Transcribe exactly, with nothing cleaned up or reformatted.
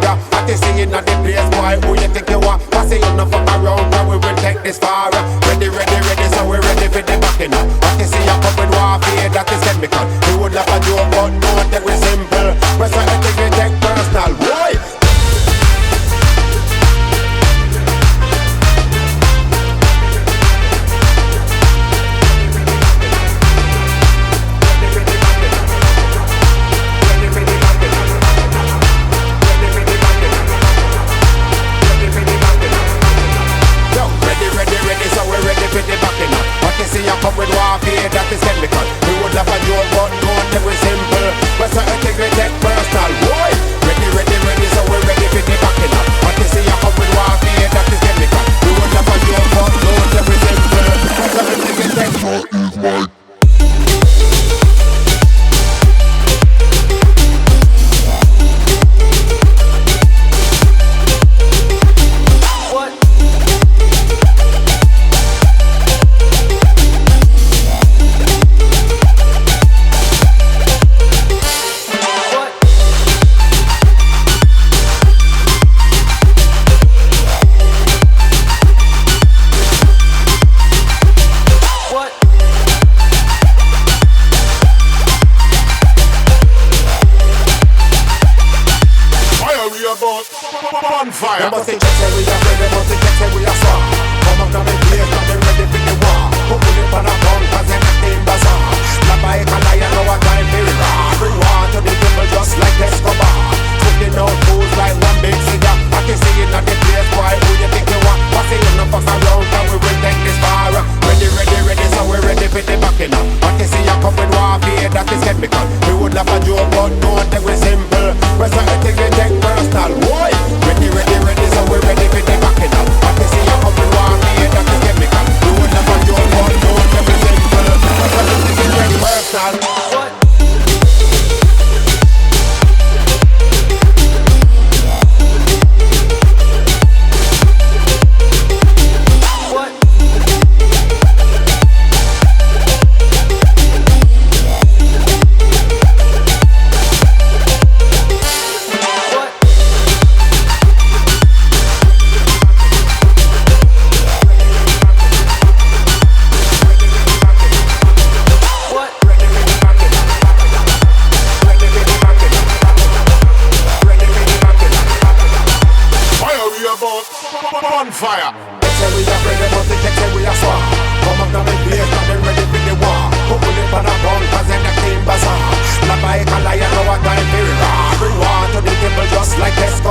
figure. I can see in the place, boy, who you think you are? I say you no fuck around, now we will take this far. Ready, ready, ready, so we ready for the backing up. I can see you come with warfare, that is chemical. You would have a joke, but no, take it simple. But so I think we take personal, boy. See you come with warfare, that is chemical. We would have a joke, but no, it was simple. But certain things we take personal, boy. Ready, ready, ready, so we're ready for the backing up. But you see you come with warfare, that is chemical. We would have a joke, but no, it was simple. But certain things we take personal. Fire. They must check say we are ready, they must check say we are strong. Come up now, place, now they ready for the war. Who put it on a gun, cause they not in bazaar. La bike and lion, no one time very raw. Bring war to the devil just like Escobar. Sticking out fools like one big cigar. I can see it on the place, boy, who you think you are? I say you no fuck around, and we will take this far. Ready, ready, ready, so we ready for the backing up. I can see you come with warfare, that is chemical. We would have a joke, but no, they were simple. But certain things we take personal, boy. Ready, ready, ready, so we're ready for the backing up. I can see you come with warfare, that is chemical. We would have a joke, but no, they were simple. But certain things we take personal. What? Fire. They say we are ready, but they say we are strong. Come up now, place, now they ready for the war. Who put it on a gun, cause they not in bazaar. La bike and lion, no one time very raw. Bring war to the devil just like this.